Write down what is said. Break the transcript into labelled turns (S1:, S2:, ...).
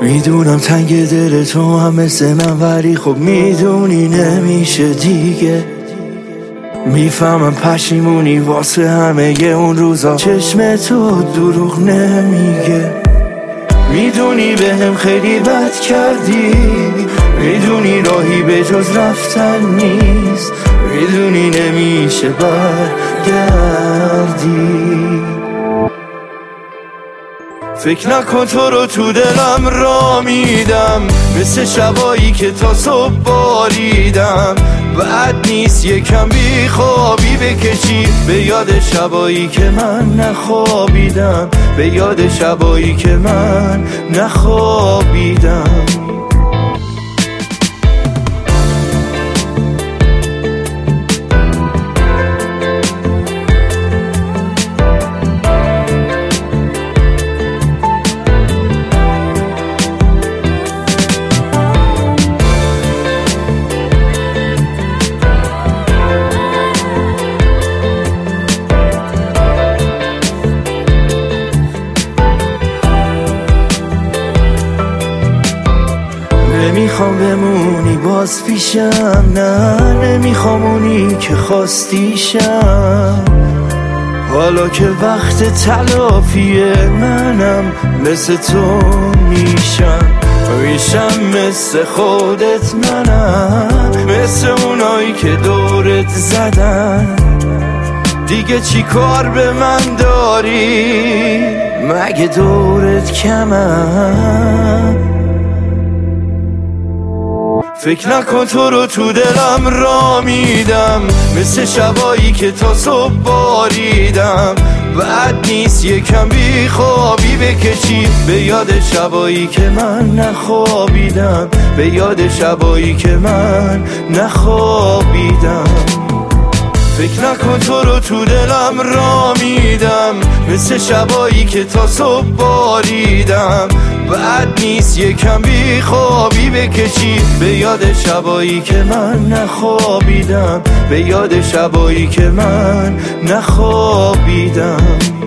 S1: میدونم تنگ دل تو هم مثل من، ولی خب میدونی نمیشه دیگه. میفهمم پشیمونی واسه همه اون روزا، چشم تو دروغ نمیگه. میدونی بهم خیلی بد کردی، میدونی راهی به جز رفتن نیست، میدونی نمیشه برگردی. فکر نکن تو رو تو دلم را میدم، مثل شبایی که تا صبح باریدم. بعد نیست یکم بی خوابی بکشی به یاد شبایی که من نخوابیدم، به یاد شبایی که من نخوابیدم. نمیخوام بمونی باز پیشم، نه نمیخوام اونی که خواستیشم. حالا که وقت تلافیه منم مثل تو میشم مثل خودت منم، مثل اونایی که دورت زدن. دیگه چی کار به من داری؟ مگه دورت کمم؟ فکر نکن تو رو تو دلم را میدم، مثل شبایی که تا صبح باریدم. بعد نیست یکم بی خوابی بکشی به یاد شبایی که من نخوابیدم، به یاد شبایی که من نخوابیدم. فکر نکن تو رو تو دلم را میدم، مثل شبایی که تا صبح باریدم. بعد نیست یکم بی خوابی بکشی به یاد شبایی که من نخوابیدم، به یاد شبایی که من نخوابیدم.